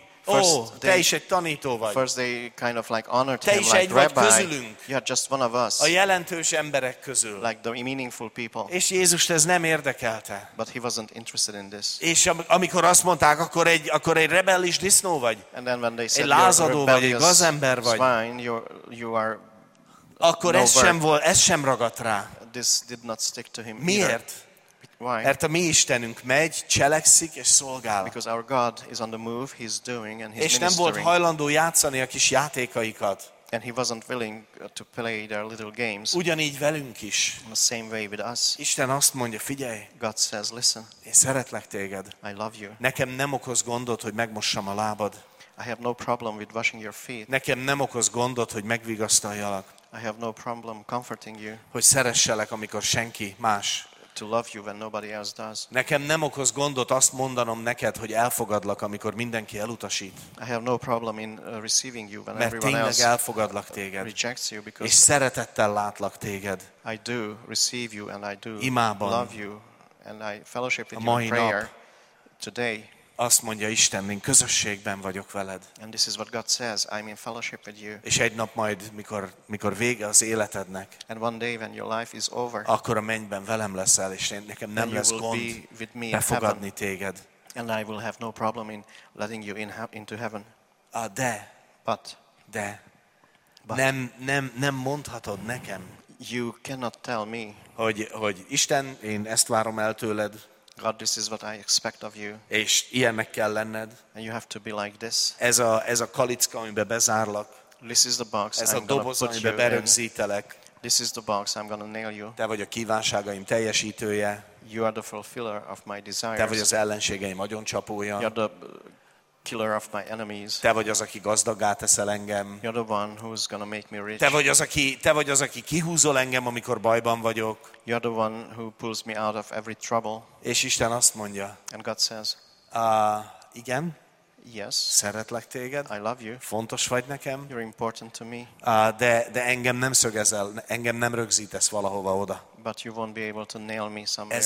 te is egy tanító vagy. First they kind of like honored Te him is like egy vagy rabbi. közülünk. You're just one of us. A jelentős emberek közül. Like the meaningful people. És Jézust ez nem érdekelte. But he wasn't interested in this. És amikor azt mondták, akkor egy rebellis disznó vagy, And then when they said egy lázadó you're vagy, egy rebellious gazember vagy, swine, you are, akkor No ez sem ragadt rá. this did not stick to him either. Miért? Why? Mert a mi Istenünk megy, cselekszik és szolgál. Because our God is on the move, he's doing and he's És nem volt ministering. hajlandó játszani a kis játékaikat. And he wasn't willing to play their little games. Ugyanígy velünk is. In the same way with us. Isten azt mondja, figyelj, God says, listen, én szeretlek téged. I love you. Nekem nem okoz gondot, hogy megmossam a lábad. I have no problem with washing your feet. Nekem nem okoz gondot, hogy megvigasztaljalak. I have no problem comforting you, Hogy szeresselek, amikor senki más. to love you when nobody else does. Nekem nem okoz gondot azt mondanom neked, hogy elfogadlak, amikor mindenki elutasít. I have no problem in receiving you when Mert everyone tényleg else elfogadlak téged. rejects you, És because szeretettel látlak téged. I do receive you and I do Imában. love you and I fellowship with A you mai in nap. prayer today. Azt mondja Isten, én közösségben vagyok veled. And this is what God says, I'm in fellowship with you. És egy nap majd, mikor vége az életednek, And one day when your life is over, akkor a mennyben velem leszel, és nekem nem then you lesz will gond be with me in befogadni heaven. téged. And I will have no problem in letting you into heaven. De But nem mondhatod nekem, you cannot tell me, hogy Isten, én ezt várom el tőled, God, this is what I expect of you. és ilyennek kell lenned. And you have to be like this. Ez a kalicka, amiben bezárlak, This is the box ez a I'm going doboz, to put amiben you in. berögzítelek. This is the box I'm going to nail you. Te vagy a kívánságaim teljesítője, You are the fulfiller of my te vagy desires. az ellenségeim agyoncsapója. You're the killer of my enemies. Te vagy az, aki gazdaggá teszel engem. You're the one who's going to make me rich. Te vagy az, aki kihúzol engem, amikor bajban vagyok. You're the one who pulls me out of every trouble. És Isten azt mondja, And God says, igen, yes, szeretlek téged, I love you. fontos vagy nekem, You're important to me. de engem nem szögezel, engem nem rögzítesz valahova oda. But you won't be able to nail me somewhere.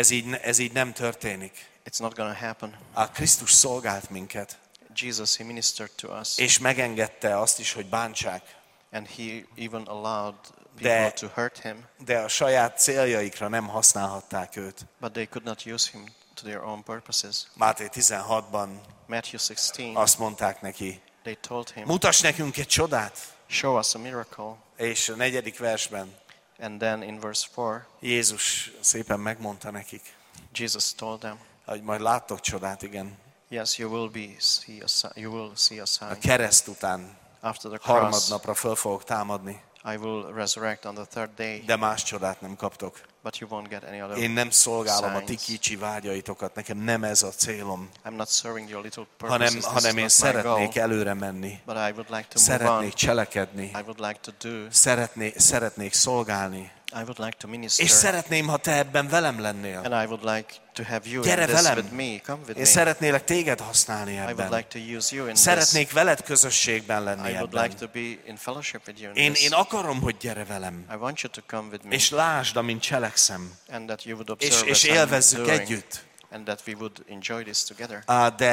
Ez így nem történik. It's not going to happen. Krisztus szolgált minket, Jesus, he ministered to us. és megengedte azt is, hogy bántsák. And he even allowed people to hurt him. De a saját céljaikra nem használhatták őt. But they could not use him to their own purposes. Máté 16-ban Matthew 16, azt mondták neki, they told him, mutass nekünk egy csodát. show us a miracle. És a 4. versben And then in verse 4, Jézus szépen megmondta nekik, Jesus told them, hogy majd láttok csodát, igen. yes, you will see a A sign. kereszt után After the cross, harmadnapra föl fogok támadni, I will resurrect on the third day, de más csodát nem kaptok. but you won't get any other Én nem szolgálom a ti signs. kicsi vágyaitokat, nekem nem ez a célom, I'm not serving your little purposes. This hanem én is not my goal, szeretnék előre menni, but I would like to move on. szeretnék cselekedni, I would like to do. szeretnék szolgálni, I would like to minister. és szeretném, ha te ebben velem lennél. And I would like to have you Gyere in this velem. with me. Come with Én me. szeretnélek téged használni I would ebben. like to use you in Szeretnék veled közösségben lenni this. I would like ebben. to be in fellowship with you in this. Én akarom, hogy gyere velem. I want you to come with me. És lásd, amint cselekszem. And that you would observe És as I'm élvezzük doing. együtt. And that we would enjoy this together.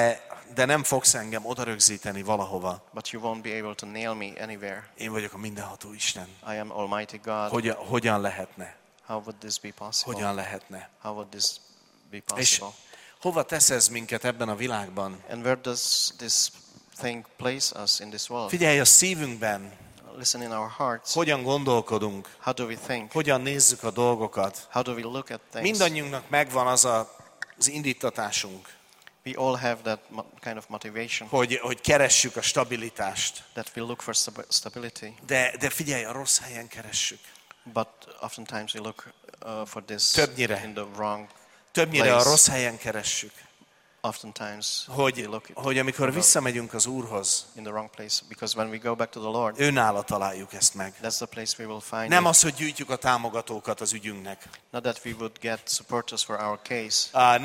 De nem fogsz engem oda rögzíteni valahova. But you won't be able to nail me anywhere. Én vagyok a mindenható Isten. I am Almighty God. Hogyan lehetne? How would this be possible? Hogyan lehetne? How would this be És possible? hova tesz ez minket ebben a világban? And where does this thing place us in this world? Figyelj, a szívünkben Listen, in our hearts, hogyan gondolkodunk, how do we think? hogyan nézzük a dolgokat. How do we look at things? Mindannyiunknak megvan az indítatásunk, We all have that kind of motivation, hogy keressük a stabilitást. that we look for stability. De figyelj, a rossz helyen keressük. But oftentimes we look for this Többnyire. in the wrong Többnyire a place. rossz helyen keressük. Oftentimes we look Hogy amikor visszamegyünk az Úrhoz, in the wrong place, because when we go back to the Lord, őnála találjuk ezt meg. that's the place we will find Nem it. az, hogy gyűjtjük a támogatókat az ügyünknek. Not that we would get supporters for our case,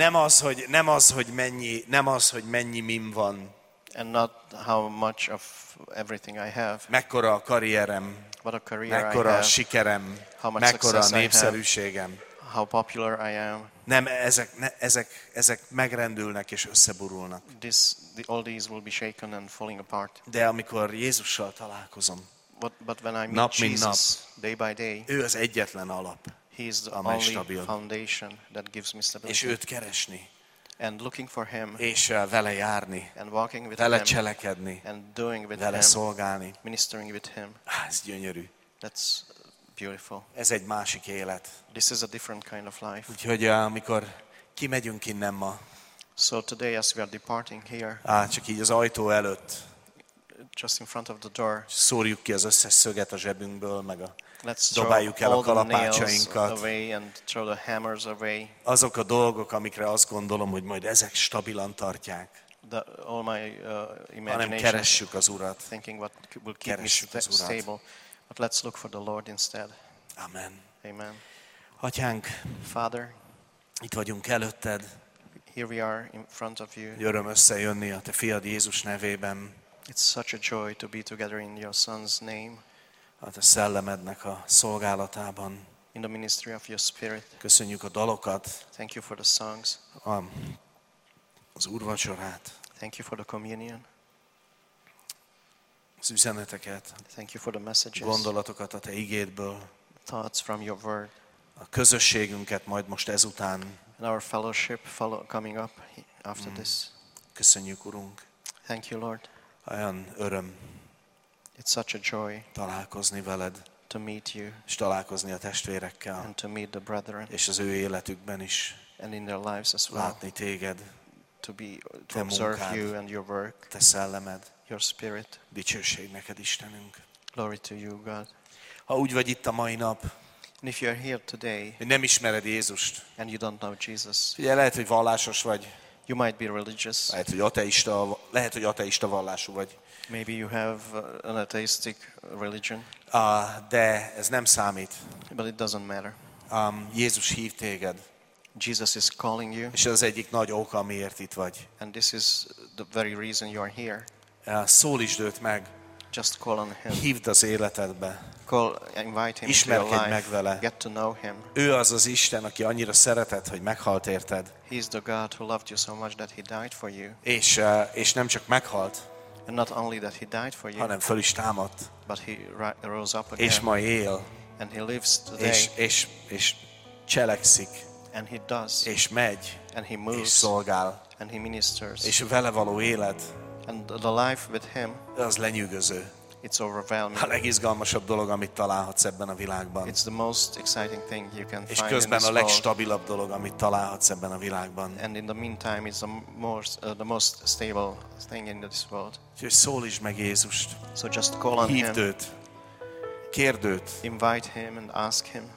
Nem az, hogy mennyi mim van, and not how much of everything I have, mekkora a karrierem, what a career I mekkora a have, sikerem, how much mekkora a success I have. népszerűségem. how popular I am. Nem, ezek megrendülnek és összeborulnak. All these will be shaken and falling apart. De amikor Jézussal találkozom, But when I meet Nap mint Jesus day by day, ő az egyetlen alap, He is the amely only stabil. foundation that gives me és stability. őt keresni, And looking for Him és vele járni, and walking with vele Him cselekedni, and doing with vele Him, szolgálni. ministering with Him, Ez gyönyörű. that's beautiful. Ez egy másik élet. This is a different kind of life. Úgyhogy amikor kimegyünk innen ma, So today as we are departing here, csak így az ajtó előtt, just in front of the door, szórjuk ki az összes szöget a zsebünkből, meg let's dobáljuk el throw a all the nails kalapácsainkat. away and throw the hammers away. Azok a dolgok, amikre azt gondolom, hogy majd ezek stabilan tartják, All my hanem imagination keressük az Urat. thinking what will keep me Keressük az Urat. stable. But let's look for the Lord instead. Amen. Amen. Atyánk, Father, itt vagyunk előtted, here we are in front of you. öröm összejönni a te fiad Jézus nevében, It's such a joy to be together in your Son's name, a te szellemednek a szolgálatában. in the ministry of your Spirit. Köszönjük a dalokat, Thank you for the songs. az úrvacsorát, Thank you for the communion. az üzeneteket, Thank you for the messages, gondolatokat a te igédből, thoughts from your word, a közösségünket majd most ezután. and our fellowship coming up after this. Köszönjük, Urunk. Thank you, Lord. Olyan öröm It's such a joy találkozni veled, to meet you és találkozni a testvérekkel, and to meet the brethren, és az ő életükben is and in their lives as well, látni téged, to te observe munkád. you and your work, te szellemed. your Spirit. Dicsőség neked, Istenünk. Glory to you, God. Ha úgy vagy itt a mai nap, And if you are here today hogy nem ismered Jézust, and you don't know Jesus, ugye lehet, hogy vallásos vagy, You might be religious. Lehet, hogy ateista vallású vagy. Maybe you have an atheistic religion. De ez nem számít. But it doesn't matter. Jézus hív téged. Jesus is calling you. És ez az egyik nagy oka, amiért itt vagy. And this is the very reason you are here. Szólítsd őt meg. Just call on him. Hívd az életedbe. Invite him into your Ismerkedj meg life. vele. Get to know him. Ő az az Isten, aki annyira szeretett, hogy meghalt érted. He is the God who loved you so much that he died for you. És nem csak meghalt, And not only that he died for you, hanem föl is támadt. but he rose up again. És ma él. And he lives today. És cselekszik. And he does. És megy. And he És moves. szolgál. And he ministers. És vele való élet, And the life with him, az lenyűgöző. it's overwhelming. A legizgalmasabb dolog, amit találhatsz ebben a világban. It's the most exciting thing you can És find in közben this a world. legstabilabb dolog, amit találhatsz ebben a világban. And in the meantime, it's the most stable thing in this world. Úgyhogy szólítsd meg Jézust. So just call on Hívd him, őt. Kérd őt. invite him and ask him.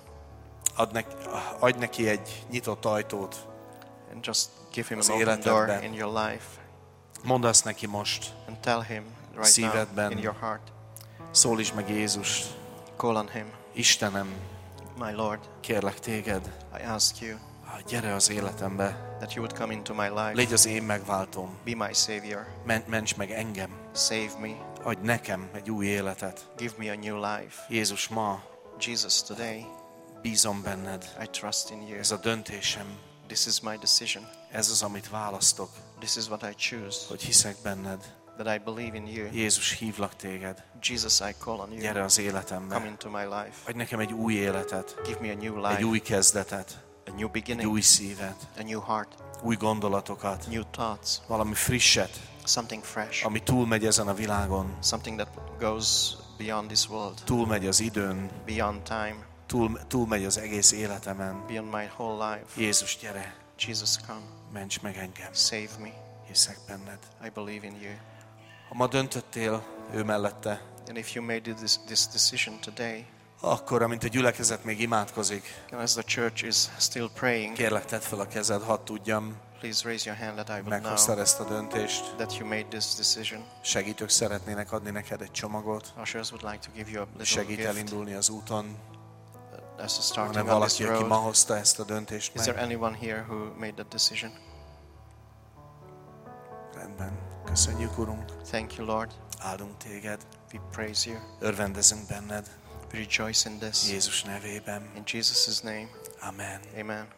Adj neki egy nyitott ajtót. And just give him Az an open door életedben. in your life. Mondd azt neki most. And tell him right Szívedben. now in your heart. Szólítsd meg Jézust. Call on him. Istenem, My Lord, kérlek téged, I ask you gyere az életembe. that you would come into my life. Légy az én megváltóm. Be my Savior. Ments meg engem. Save me. Adj nekem egy új életet. Give me a new life. Jézus, ma Jesus, today bízom benned. I trust in you. Ez a döntésem. This is my decision. Ez az, amit választok, This is what I choose. hogy hiszek benned. That I believe in you. Jézus, hívlak téged. Jesus, I call on you. Gyere az Come életembe. into my life. Adj nekem egy új életet. Give me a new Egy life. új kezdetet. A new Egy beginning. új szívet. A new heart. Új gondolatokat. New thoughts. Valami frisset, Something fresh. ami túlmegy ezen a világon. Something that goes beyond this world. Túlmegy az időn. Beyond time. Túlmegy az egész életemen. Beyond my whole life. Jézus, gyere. Jesus, come. Ments meg engem. Save me. Hiszek benned. I believe in you. Ha ma döntöttél ő mellette, And if you made this decision today, akkor, amint a gyülekezet még imádkozik, and as the church is still praying, kérlek, tedd fel a kezed, hadd tudjam, please raise your hand that I will meghoztad know ezt a döntést. that you made this decision. Segítők szeretnének adni neked egy csomagot. Ushers would like to give you a little Segít gift elindulni az úton. as a Van-e starting on this valaki, aki ma road. hozta ezt a döntést Is there meg? anyone here who made that decision? Rendben. Köszönjük, Urunk. Thank you, Lord. Áldunk téged. We praise you. Örvendezünk benned. We rejoice in this. Jézus nevében. In Jesus' name, Amen. amen.